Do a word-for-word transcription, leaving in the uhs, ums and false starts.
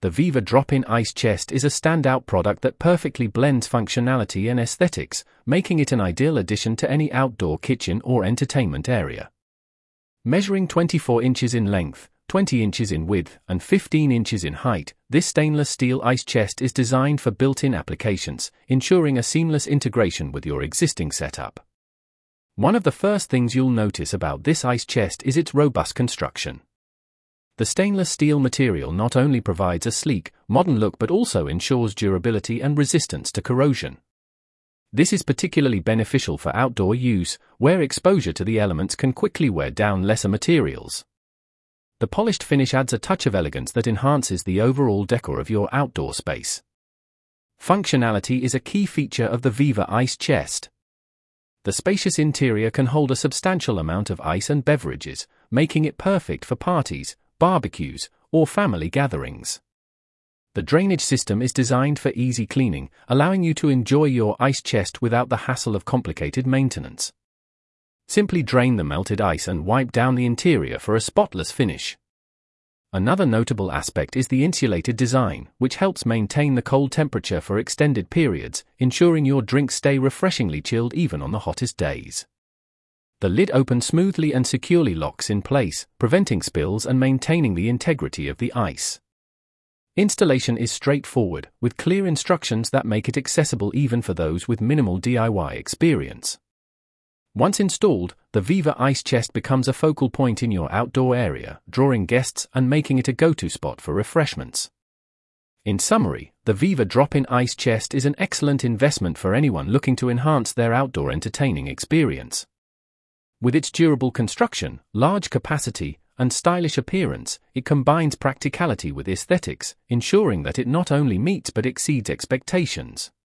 the Viva Drop-In Ice Chest is a standout product that perfectly blends functionality and aesthetics, making it an ideal addition to any outdoor kitchen or entertainment area. Measuring twenty-four inches in length, twenty inches in width, and fifteen inches in height, this stainless steel ice chest is designed for built-in applications, ensuring a seamless integration with your existing setup. One of the first things you'll notice about this ice chest is its robust construction. The stainless steel material not only provides a sleek, modern look but also ensures durability and resistance to corrosion. This is particularly beneficial for outdoor use, where exposure to the elements can quickly wear down lesser materials. The polished finish adds a touch of elegance that enhances the overall decor of your outdoor space. Functionality is a key feature of the Viva Ice Chest. The spacious interior can hold a substantial amount of ice and beverages, making it perfect for parties, barbecues, or family gatherings. The drainage system is designed for easy cleaning, allowing you to enjoy your ice chest without the hassle of complicated maintenance. Simply drain the melted ice and wipe down the interior for a spotless finish. Another notable aspect is the insulated design, which helps maintain the cold temperature for extended periods, ensuring your drinks stay refreshingly chilled even on the hottest days. The lid opens smoothly and securely locks in place, preventing spills and maintaining the integrity of the ice. Installation is straightforward, with clear instructions that make it accessible even for those with minimal D I Y experience. Once installed, the Viva Ice Chest becomes a focal point in your outdoor area, drawing guests and making it a go-to spot for refreshments. In summary, the Viva Drop-In Ice Chest is an excellent investment for anyone looking to enhance their outdoor entertaining experience. With its durable construction, large capacity, and stylish appearance, it combines practicality with aesthetics, ensuring that it not only meets but exceeds expectations.